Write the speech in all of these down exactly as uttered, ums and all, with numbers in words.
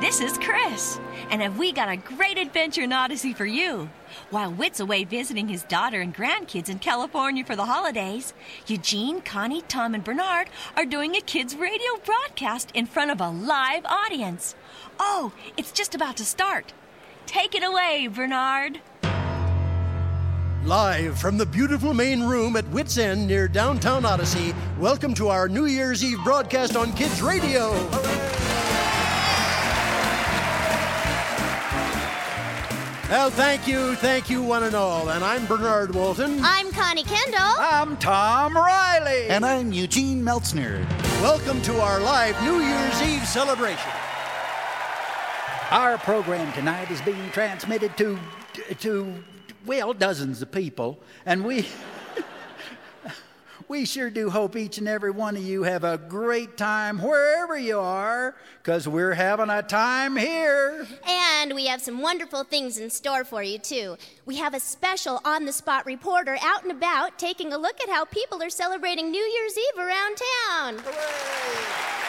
This is Chris, and have we got a great adventure in Odyssey for you. While Whit's away visiting his daughter and grandkids in California for the holidays, Eugene, Connie, Tom, and Bernard are doing a kids' radio broadcast in front of a live audience. Oh, it's just about to start. Take it away, Bernard. Live from the beautiful main room at Whit's End near downtown Odyssey, welcome to our New Year's Eve broadcast on Kids Radio. Well, thank you, thank you one and all. And I'm Bernard Walton. I'm Connie Kendall. I'm Tom Riley. And I'm Eugene Meltzner. Welcome to our live New Year's Eve celebration. Our program tonight is being transmitted to, to well, dozens of people. And we... We sure do hope each and every one of you have a great time wherever you are, because we're having a time here. And we have some wonderful things in store for you, too. We have a special on-the-spot reporter out and about taking a look at how people are celebrating New Year's Eve around town. Hooray!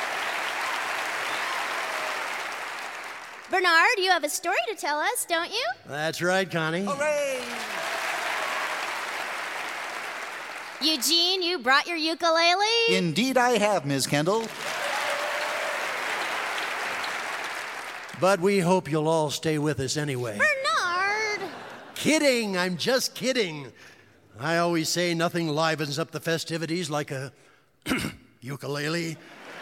Bernard, you have a story to tell us, don't you? That's right, Connie. Hooray! Eugene, you brought your ukulele? Indeed I have, Miz Kendall. But we hope you'll all stay with us anyway. Bernard! Kidding, I'm just kidding. I always say nothing livens up the festivities like a ukulele.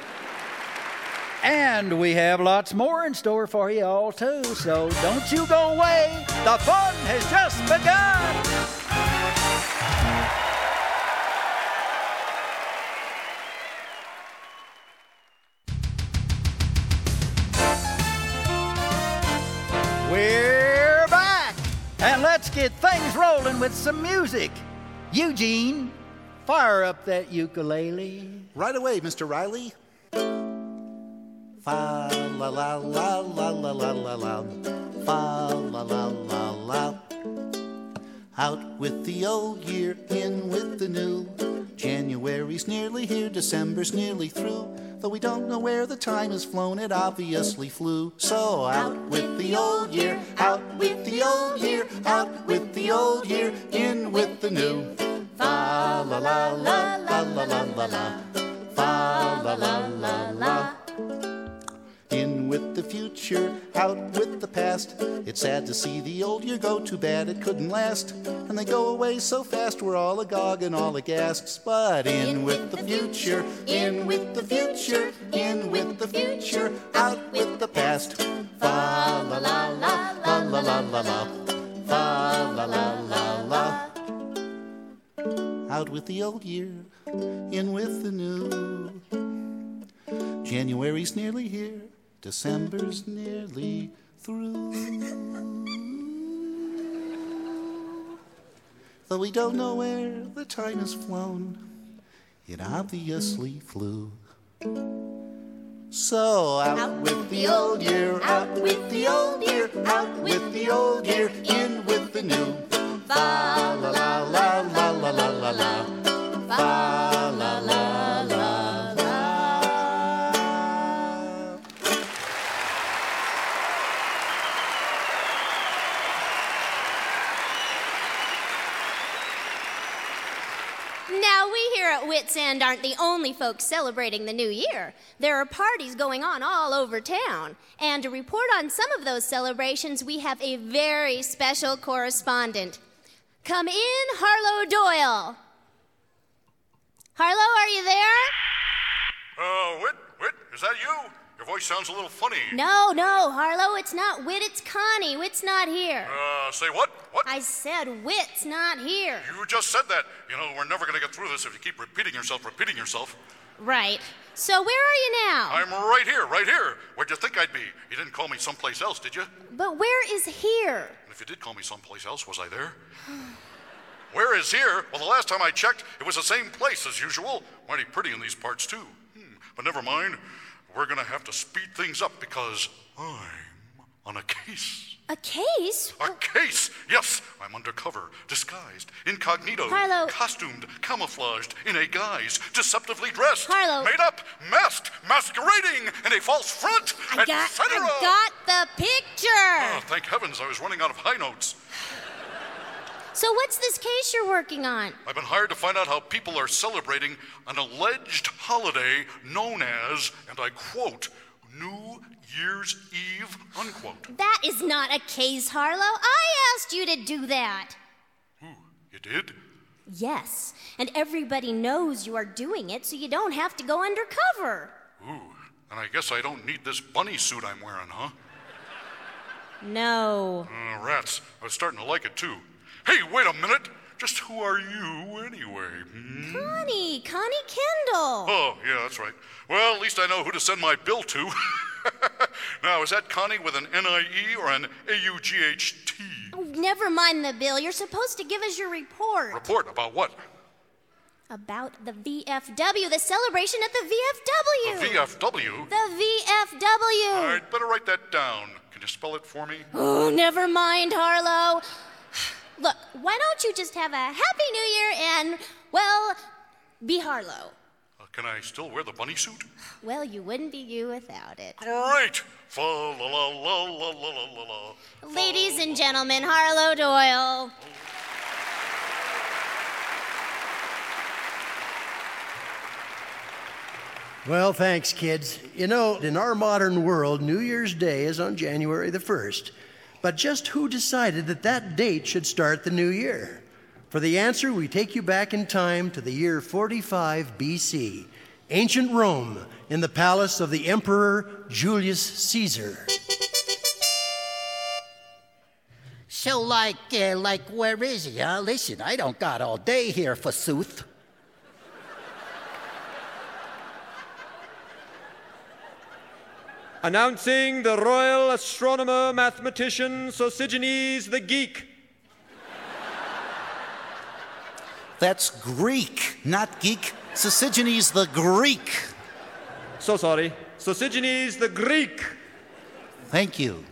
And we have lots more in store for you all, too, so don't you go away. The fun has just begun. We're back, and let's get things rolling with some music. Eugene, fire up that ukulele. Right away, Mister Riley. Fa la la la la la la la la. Fa la la la la. Out with the old year, in with the new. January's nearly here, December's nearly through. Though we don't know where the time has flown, it obviously flew. So out with the old year, out with the old year, out with the old year, in with the new. Fa la la la la la la la la. Fa la la la la. In with the future, out with the past. It's sad to see the old year go, too bad it couldn't last. And they go away so fast, we're all agog and all aghast. But in with the future, in with the future, in with the future, out with the past. Fa la la la la la la la la. Fa la la la la. Out with the old year, in with the new. January's nearly here, December's nearly through. Though we don't know where the time has flown, it obviously flew. So out, out with the old year, out with the old year, out with the old year, in with the new. Fa la la la la la la la la. Fa la la la la. Now, we here at Whit's End aren't the only folks celebrating the new year. There are parties going on all over town. And to report on some of those celebrations, we have a very special correspondent. Come in, Harlow Doyle. Harlow, are you there? Uh, Whit, Whit, is that you? Your voice sounds a little funny. No, no, Harlow, it's not Whit, it's Connie. Whit's not here. Uh, say what? What? I said Whit's not here. You just said that. You know, we're never going to get through this if you keep repeating yourself, repeating yourself. Right. So where are you now? I'm right here, right here. Where'd you think I'd be? You didn't call me someplace else, did you? But where is here? And if you did call me someplace else, was I there? Where is here? Well, the last time I checked, it was the same place as usual. Mighty pretty in these parts, too. Hmm. But never mind. We're going to have to speed things up because I'm on a case. A case? A case! Yes, I'm undercover, disguised, incognito, Harlow. costumed, camouflaged, in a guise, deceptively dressed, Harlow. made up, masked, masquerading, in a false front, I et got, cetera. I got the picture. Oh, thank heavens, I was running out of high notes. So what's this case you're working on? I've been hired to find out how people are celebrating an alleged holiday known as, and I quote, New Year's Eve, unquote. That is not a case, Harlow. I asked you to do that. Ooh, you did? Yes, and everybody knows you are doing it, so you don't have to go undercover. Ooh, and I guess I don't need this bunny suit I'm wearing, huh? No. Uh, rats, I was starting to like it too. Hey, wait a minute. Just who are you anyway? Hmm? Connie, Connie Kendall. Oh, yeah, that's right. Well, at least I know who to send my bill to. Now, is that Connie with an N I E or an A U G H T? Oh, never mind the bill. You're supposed to give us your report. Report about what? About the V F W, the celebration at the V F W. The V F W? The V F W. I'd better write that down. Can you spell it for me? Oh, never mind, Harlow. Look, why don't you just have a Happy New Year and, well, be Harlow? Uh, can I still wear the bunny suit? Well, you wouldn't be you without it. Great! Fa la la la la la la la. Ladies and gentlemen, Harlow Doyle. Well, thanks, kids. You know, in our modern world, New Year's Day is on January the first. But just who decided that that date should start the new year? For the answer, we take you back in time to the year forty-five B C, ancient Rome, in the palace of the Emperor Julius Caesar. So, like, uh, like, where is he, huh? Listen, I don't got all day here, forsooth. Announcing the Royal Astronomer Mathematician Sosigenes the Geek. That's Greek, not geek. Sosigenes the Greek. So sorry. Sosigenes the Greek. Thank you.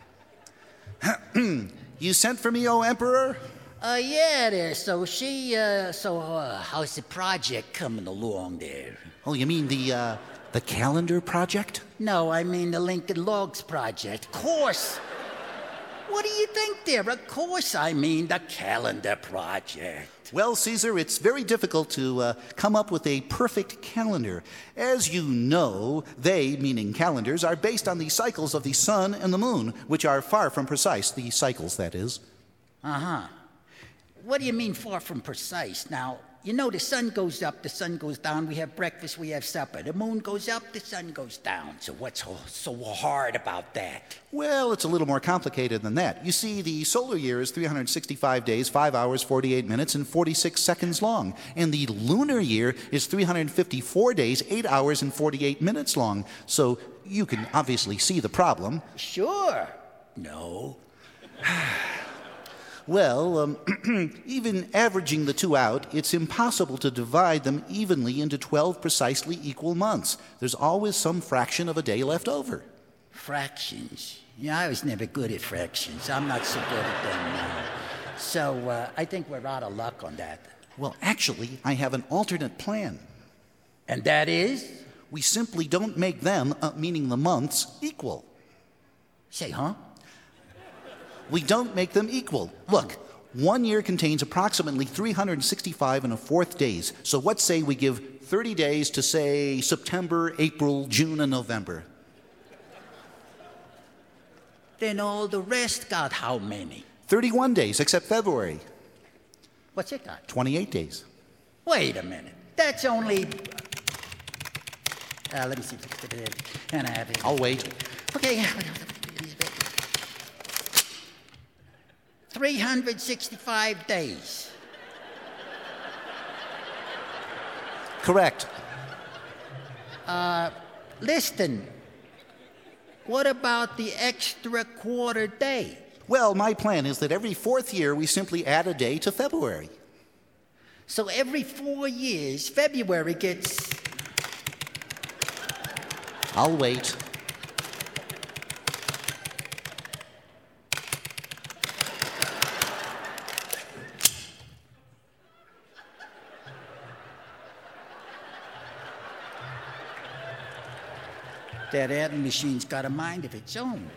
You sent for me, O Emperor? Uh, yeah, there. So she, uh, so, uh, how's the project coming along there? Oh, you mean the, uh, the calendar project? No, I mean the Lincoln Logs project. Of course. What do you think there? Of course I mean the calendar project. Well, Caesar, it's very difficult to uh, come up with a perfect calendar. As you know, they, meaning calendars, are based on the cycles of the sun and the moon, which are far from precise, the cycles, that is. Uh-huh. What do you mean far from precise? Now, you know the sun goes up, the sun goes down, we have breakfast, we have supper. The moon goes up, the sun goes down. So what's so, so hard about that? Well, it's a little more complicated than that. You see, the solar year is three hundred sixty-five days, five hours, forty-eight minutes, and forty-six seconds long. And the lunar year is three hundred fifty-four days, eight hours, and forty-eight minutes long. So you can obviously see the problem. Sure. No. Well, um, even averaging the two out, it's impossible to divide them evenly into twelve precisely equal months. There's always some fraction of a day left over. Fractions. Yeah, I was never good at fractions. I'm not so good at them now. So uh, I think we're out of luck on that. Well, actually, I have an alternate plan. And that is? We simply don't make them, uh, meaning the months, equal. Say, huh? We don't make them equal. Look, one year contains approximately three hundred sixty-five and a fourth days. So let's say we give thirty days to, say, September, April, June, and November. Then all the rest got how many? thirty-one days, except February. What's it got? twenty-eight days. Wait a minute. That's only... Uh, let me see. And I have it. I'll wait. Okay. three hundred sixty-five days. Correct. Uh, listen. What about the extra quarter day? Well, my plan is that every fourth year we simply add a day to February. So every four years, February gets... I'll wait. That adding machine's got a mind of its own.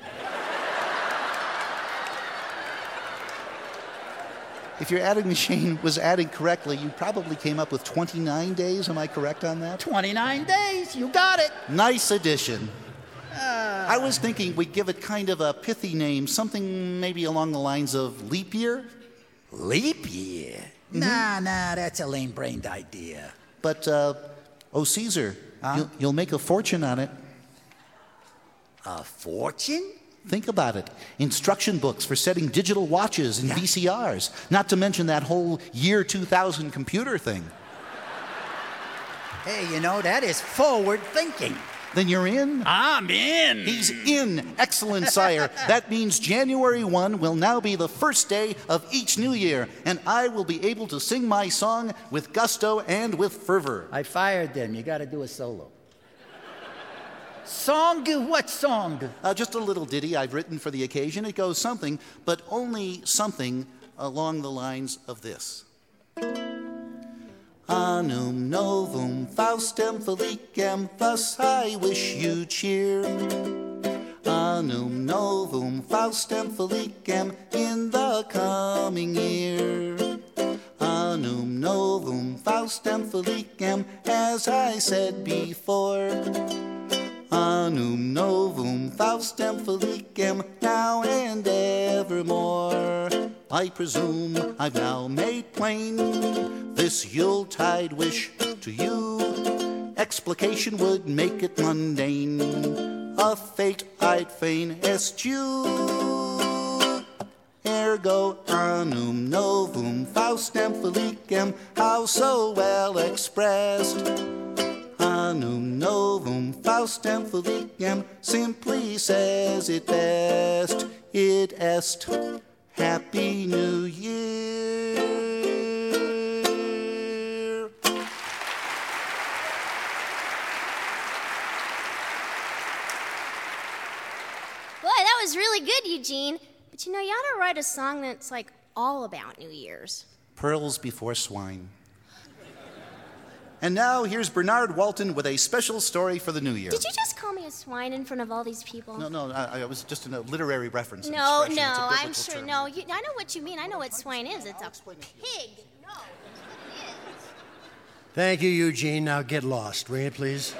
If your adding machine was adding correctly, you probably came up with twenty-nine days. Am I correct on that? twenty-nine days, you got it. Nice addition. Uh, I was thinking we'd give it kind of a pithy name, something maybe along the lines of leap year. Leap year? Mm-hmm. Nah, nah, that's a lame-brained idea. But, uh, oh, Caesar, huh? you'll, you'll make a fortune on it. A fortune? Think about it. Instruction books for setting digital watches and V C Rs, not to mention that whole year two thousand computer thing. Hey, you know, that is forward thinking. Then you're in? I'm in. He's in. Excellent, sire. That means January first will now be the first day of each new year, and I will be able to sing my song with gusto and with fervor. I fired them. You got to do a solo. Song? What song? Uh, just a little ditty I've written for the occasion. It goes something, but only something along the lines of this. Annum novum Faustem felicem, thus I wish you cheer. Annum novum Faustem felicem in the coming year. Annum novum Faustem felicem, as I said before. Annum novum Faustem felicem, now and evermore. I presume I've now made plain this Yuletide wish to you. Explication would make it mundane, a fate I'd fain eschew. Ergo annum novum Faustem felicem, how so well expressed. Annum novum Faustem felicem simply says it best. It est Happy New Year. Boy, that was really good, Eugene. But you know, you ought to write a song that's like all about New Year's. Pearls before swine. And now here's Bernard Walton with a special story for the new year. Did you just call me a swine in front of all these people? No, no, I, I was just in a literary reference. No, expression. no, It's a I'm sure. term. No, you, I know what you mean. I know what swine is. It's a pig. No, that's what it is. Thank you, Eugene. Now get lost, will you, please?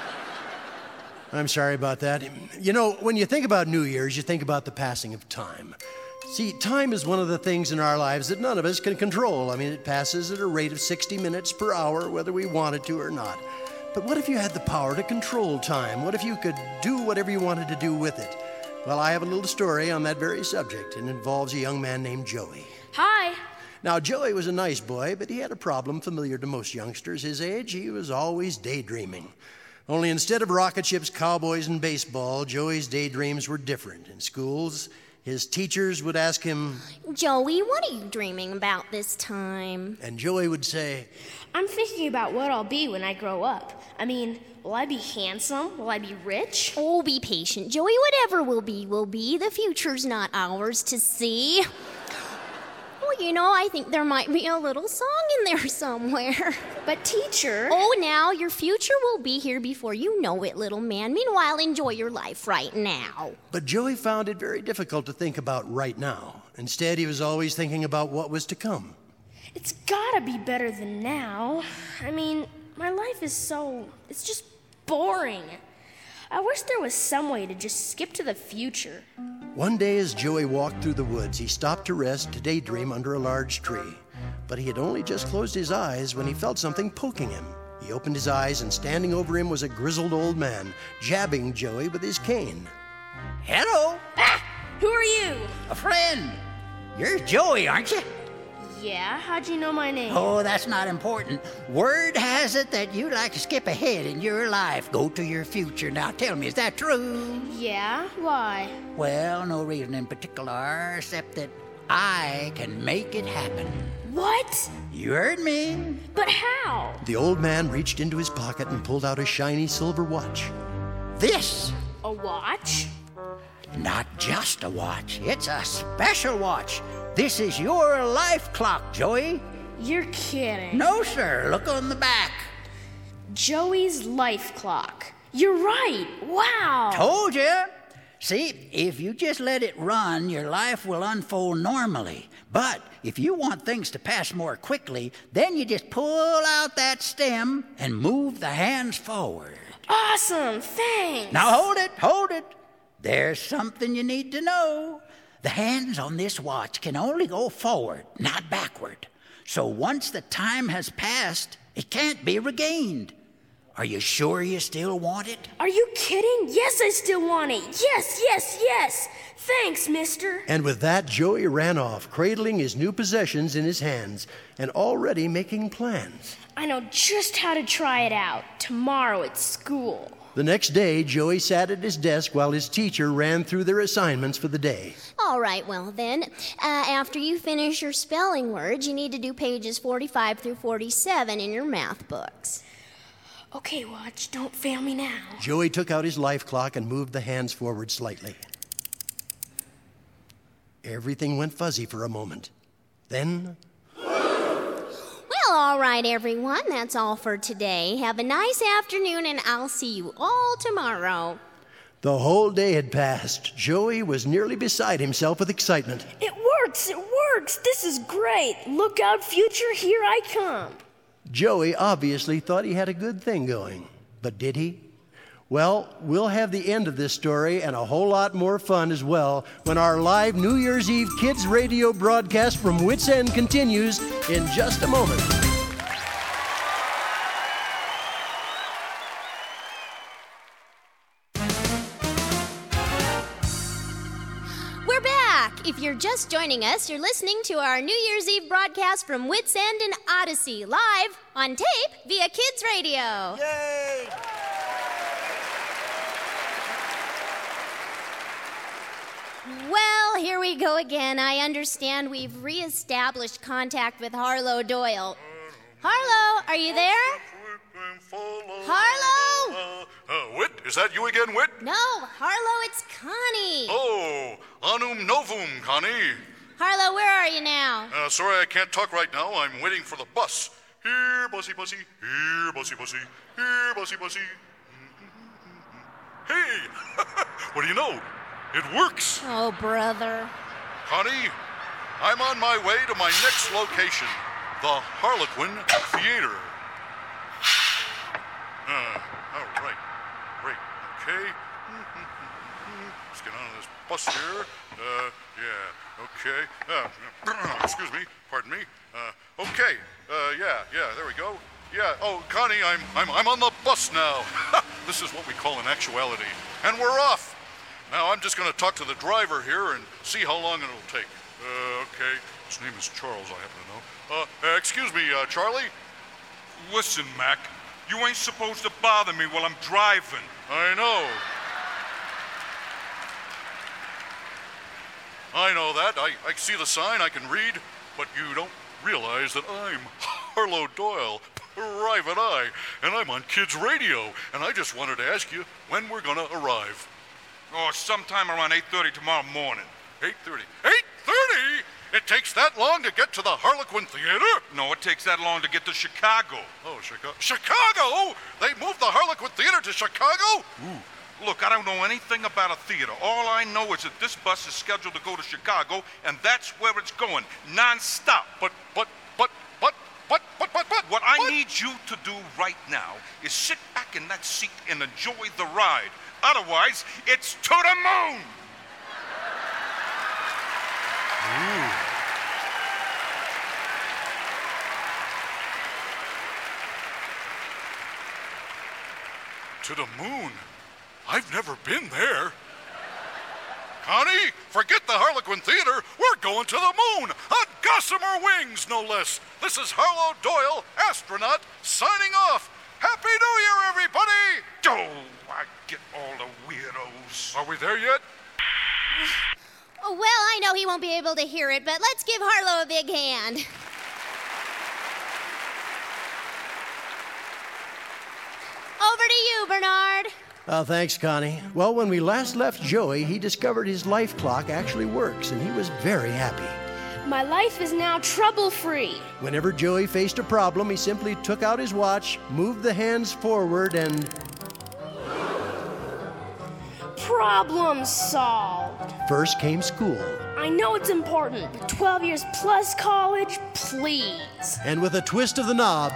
I'm sorry about that. You know, when you think about New Year's, you think about the passing of time. See, time is one of the things in our lives that none of us can control. I mean, it passes at a rate of sixty minutes per hour, whether we want it to or not. But what if you had the power to control time? What if you could do whatever you wanted to do with it? Well, I have a little story on that very subject, and it involves a young man named Joey. Hi. Now, Joey was a nice boy, but he had a problem familiar to most youngsters his age. He was always daydreaming. Only instead of rocket ships, cowboys, and baseball, Joey's daydreams were different. In schools, his teachers would ask him, Joey, what are you dreaming about this time? And Joey would say, I'm thinking about what I'll be when I grow up. I mean, will I be handsome? Will I be rich? Oh, be patient, Joey. Whatever will be, will be. The future's not ours to see. Well, you know, I think there might be a little song in there somewhere. But teacher... Oh, now, your future will be here before you know it, little man. Meanwhile, enjoy your life right now. But Joey found it very difficult to think about right now. Instead, he was always thinking about what was to come. It's gotta be better than now. I mean, my life is so... it's just boring. I wish there was some way to just skip to the future. One day as Joey walked through the woods, he stopped to rest to daydream under a large tree. But he had only just closed his eyes when he felt something poking him. He opened his eyes, and standing over him was a grizzled old man, jabbing Joey with his cane. Hello. Ah! Who are you? A friend. You're Joey, aren't you? Yeah, how'd you know my name? Oh, that's not important. Word has it that you like to skip ahead in your life, go to your future. Now tell me, is that true? Yeah, why? Well, no reason in particular, except that I can make it happen. What? You heard me. But how? The old man reached into his pocket and pulled out a shiny silver watch. This. A watch? Not just a watch, it's a special watch. This is your life clock, Joey. You're kidding. No, sir. Look on the back. Joey's life clock. You're right. Wow. Told you. See, if you just let it run, your life will unfold normally. But if you want things to pass more quickly, then you just pull out that stem and move the hands forward. Awesome. Thanks. Now hold it, hold it. There's something you need to know. The hands on this watch can only go forward, not backward. So once the time has passed, it can't be regained. Are you sure you still want it? Are you kidding? Yes, I still want it. Yes, yes, yes. Thanks, mister. And with that, Joey ran off, cradling his new possessions in his hands and already making plans. I know just how to try it out tomorrow at school. The next day, Joey sat at his desk while his teacher ran through their assignments for the day. All right, well then, uh, after you finish your spelling words, you need to do pages forty-five through forty-seven in your math books. Okay, Watch, don't fail me now. Joey took out his life clock and moved the hands forward slightly. Everything went fuzzy for a moment. Then... Well, all right, everyone, that's all for today. Have a nice afternoon, and I'll see you all tomorrow. The whole day had passed. Joey was nearly beside himself with excitement. It works, it works. This is great. Look out, future, here I come. Joey obviously thought he had a good thing going. But did he? Well, we'll have the end of this story and a whole lot more fun as well when our live New Year's Eve Kids Radio broadcast from Wits End continues in just a moment. We're back. If you're just joining us, you're listening to our New Year's Eve broadcast from Wits End and Odyssey, live on tape via Kids Radio. Yay! Well, here we go again. I understand we've reestablished contact with Harlow Doyle. Harlow, are you there? Harlow? Uh, Whit, is that you again, Whit? No, Harlow, it's Connie. Oh, anum novum, Connie. Harlow, where are you now? Uh, sorry, I can't talk right now. I'm waiting for the bus. Here, bussy, bussy. Here, bussy, bussy. Here, bussy, bussy. Hey, what do you know? It works. Oh, brother. Connie, I'm on my way to my next location, the Harlequin Theater. Uh, all right. Great. Okay. Let's get on this bus here. Uh, yeah. Okay. Uh, excuse me. Pardon me. Uh, okay. Uh, yeah. Yeah. There we go. Yeah. Oh, Connie, I'm I'm I'm on the bus now. This is what we call an actuality, and we're off. Now I'm just going to talk to the driver here and see how long it'll take. Uh, okay. His name is Charles. I happen to know. Uh, excuse me, uh, Charlie. Listen, Mac. You ain't supposed to bother me while I'm driving. I know. I know that. I, I see the sign, I can read, but you don't realize that I'm Harlow Doyle, Private Eye, and I'm on Kids Radio, and I just wanted to ask you when we're gonna arrive. Oh, sometime around eight thirty tomorrow morning. eight thirty. eight thirty? It takes that long to get to the Harlequin Theater? No, it takes that long to get to Chicago. Oh, Chicago. Chicago? They moved the Harlequin Theater to Chicago? Ooh. Look, I don't know anything about a theater. All I know is that this bus is scheduled to go to Chicago, and that's where it's going, non-stop. But, but, but, but, but, but, but, but. What I but. need you to do right now is sit back in that seat and enjoy the ride. Otherwise, it's to the moon! Ooh. To the moon? I've never been there. Connie, forget the Harlequin Theater. We're going to the moon on gossamer wings, no less. This is Harlow Doyle, astronaut, signing off. Happy New Year, everybody! Oh, I get all the weirdos. Are we there yet? Oh, well, I know he won't be able to hear it, but let's give Harlow a big hand. Over to you, Bernard. Oh, thanks, Connie. Well, when we last left Joey, he discovered his life clock actually works, and he was very happy. My life is now trouble-free. Whenever Joey faced a problem, he simply took out his watch, moved the hands forward, and... Problem solved. First came school. I know it's important, but twelve years plus college, please. And with a twist of the knob,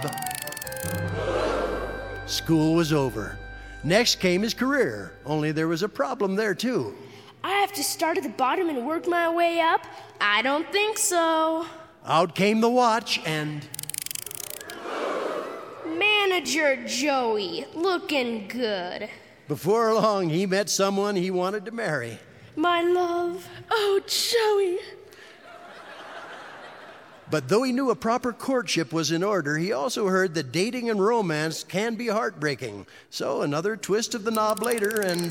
school was over. Next came his career, only there was a problem there too. I have to start at the bottom and work my way up? I don't think so. Out came the watch and... Manager Joey, looking good. Before long, he met someone he wanted to marry. My love. Oh, Joey. But though he knew a proper courtship was in order, he also heard that dating and romance can be heartbreaking. So another twist of the knob later and...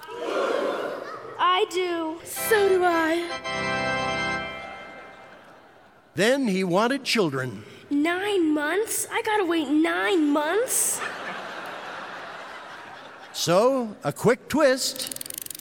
I do. So do I. Then he wanted children. Nine months? I gotta wait nine months? So, a quick twist.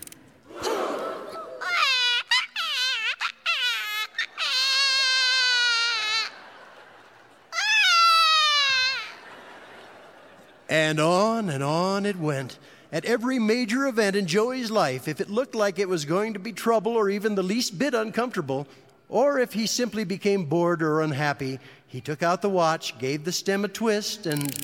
And on and on it went. At every major event in Joey's life, if it looked like it was going to be trouble or even the least bit uncomfortable, or if he simply became bored or unhappy, he took out the watch, gave the stem a twist, and...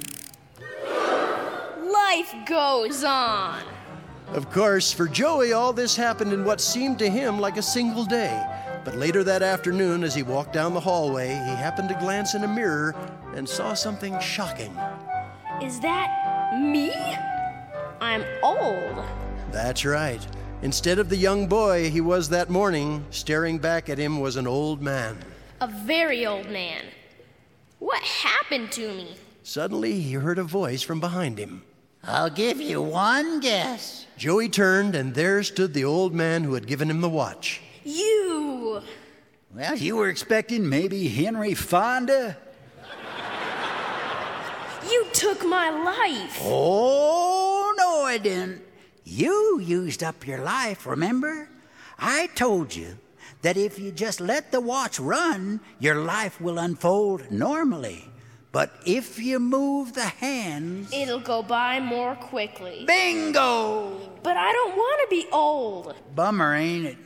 Life goes on. Of course, for Joey, all this happened in what seemed to him like a single day. But later that afternoon, as he walked down the hallway, he happened to glance in a mirror and saw something shocking. Is that me? I'm old. That's right. Instead of the young boy he was that morning, staring back at him was an old man. A very old man. What happened to me? Suddenly, he heard a voice from behind him. I'll give you one guess. Joey turned, and there stood the old man who had given him the watch. You! Well, you were expecting maybe Henry Fonda? You took my life. Oh, no, I didn't. You used up your life, remember? I told you that if you just let the watch run, your life will unfold normally. But if you move the hands... It'll go by more quickly. Bingo! But I don't want to be old. Bummer, ain't it?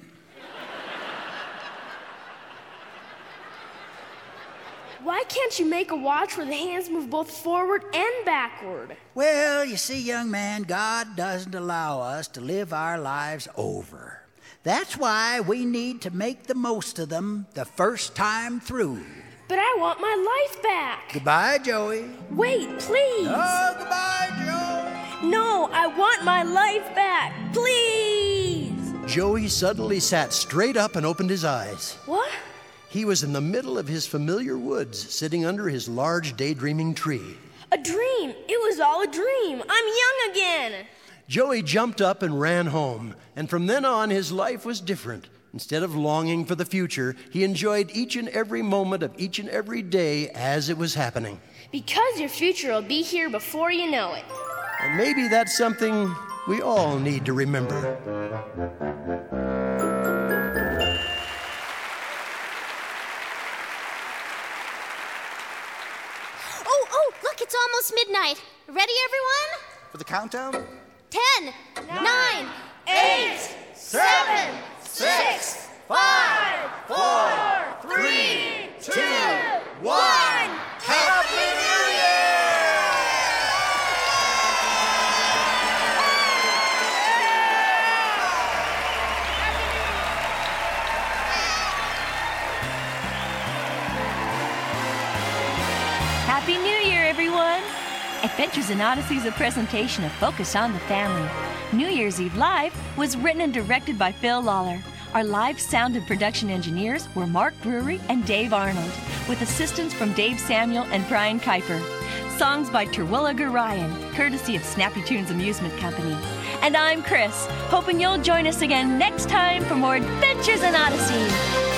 Why can't you make a watch where the hands move both forward and backward? Well, you see, young man, God doesn't allow us to live our lives over. That's why we need to make the most of them the first time through. But I want my life back. Goodbye, Joey. Wait, please. Oh, goodbye, Joey. No, I want my life back. Please. Joey suddenly sat straight up and opened his eyes. What? He was in the middle of his familiar woods, sitting under his large daydreaming tree. A dream. It was all a dream. I'm young again. Joey jumped up and ran home, and from then on his life was different. Instead of longing for the future, he enjoyed each and every moment of each and every day as it was happening. Because your future will be here before you know it. And maybe that's something we all need to remember. Oh, oh, look, it's almost midnight. Ready, everyone? For the countdown? Ten, nine, eight, seven, six, five, four, three, two, one. Happy New Year! Happy New Year, everyone! Adventures in Odyssey is a presentation of Focus on the Family. New Year's Eve Live was written and directed by Phil Lawler. Our live sound and production engineers were Mark Brewery and Dave Arnold, with assistance from Dave Samuel and Brian Kuiper. Songs by Terwilliger Ryan, courtesy of Snappy Tunes Amusement Company. And I'm Chris, hoping you'll join us again next time for more Adventures in Odyssey.